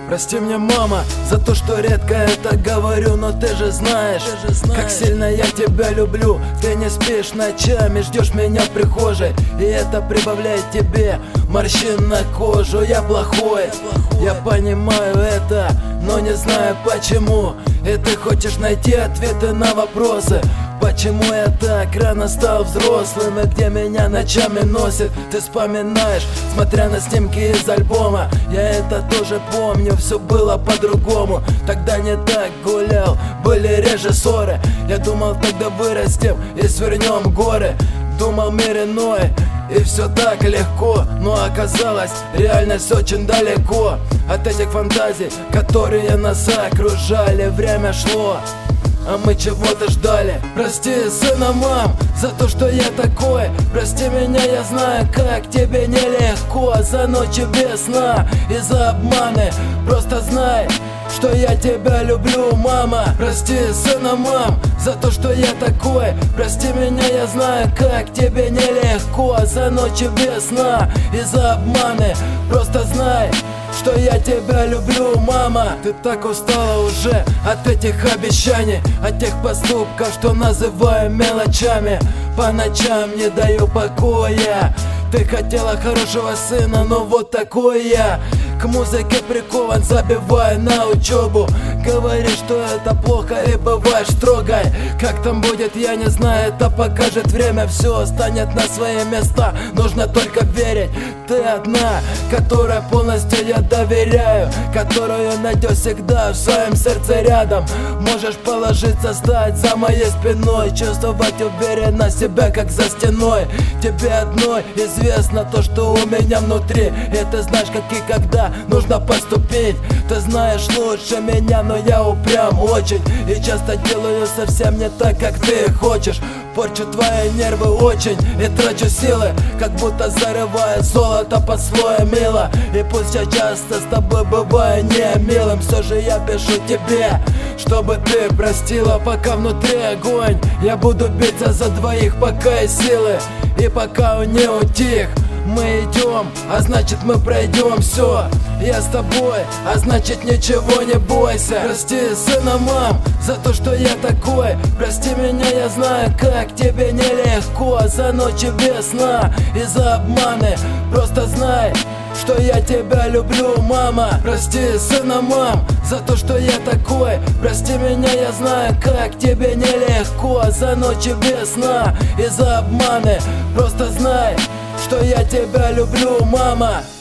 Прости мне, мама, за то, что редко это говорю, но ты же знаешь, как сильно я тебя люблю. Ты не спишь ночами, ждешь меня в прихожей, и это прибавляет тебе морщин на кожу. Я плохой, я понимаю это, но не знаю почему. И ты хочешь найти ответы на вопросы, почему я так рано стал взрослым, и где меня ночами носит. Ты вспоминаешь, смотря на снимки из альбома. Я это тоже помню, все было по-другому. Тогда не так гулял, были реже ссоры. Я думал, тогда вырастем и свернем горы. Думал, мир иной, и все так легко. Но оказалось, реальность очень далеко от этих фантазий, которые нас окружали. Время шло, а мы чего-то ждали. Прости, сына, мам, за то, что я такой. Прости меня, я знаю, как тебе нелегко. За ночи без сна и за обманы. Просто знай, что я тебя люблю, мама. Прости, сына, мам, за то, что я такой. Прости меня, я знаю, как тебе нелегко. За ночи без сна и за обманы. Просто знай, что я тебя люблю, мама. Ты так устала уже от этих обещаний, от тех поступков, что называю мелочами. По ночам не даю покоя. Ты хотела хорошего сына, но вот такой я. К музыке прикован, забивая на учебу. Говоришь, что это плохо, и бываешь строгой. Как там будет, я не знаю, это покажет время. Все станет на свои места, нужно только верить. Ты одна, которой полностью я доверяю, которую найдешь всегда в своем сердце рядом. Можешь положиться, стать за моей спиной, чувствовать уверенно себя, как за стеной. Тебе одной известно то, что у меня внутри, и ты знаешь, как и когда нужно поступить. Ты знаешь лучше меня, но я упрям очень, и часто делаю совсем не так, как ты хочешь. Порчу твои нервы очень и трачу силы, как будто зарывая золото под слоем мила. И пусть я часто с тобой бываю не милым, все же я пишу тебе, чтобы ты простила. Пока внутри огонь, я буду биться за двоих, пока есть силы. И пока он не утих, мы идем, а значит мы пройдем все. Я с тобой, а значит ничего не бойся. Прости, сына, мам, за то, что я такой. Прости меня, я знаю, как тебе нелегко. За ночи без сна и за обманы. Просто знай, что я тебя люблю, мама. Прости, сына, мам, за то, что я такой. Прости меня, я знаю, как тебе нелегко. За ночи без сна и за обманы. Просто знай, что я тебя люблю, мама.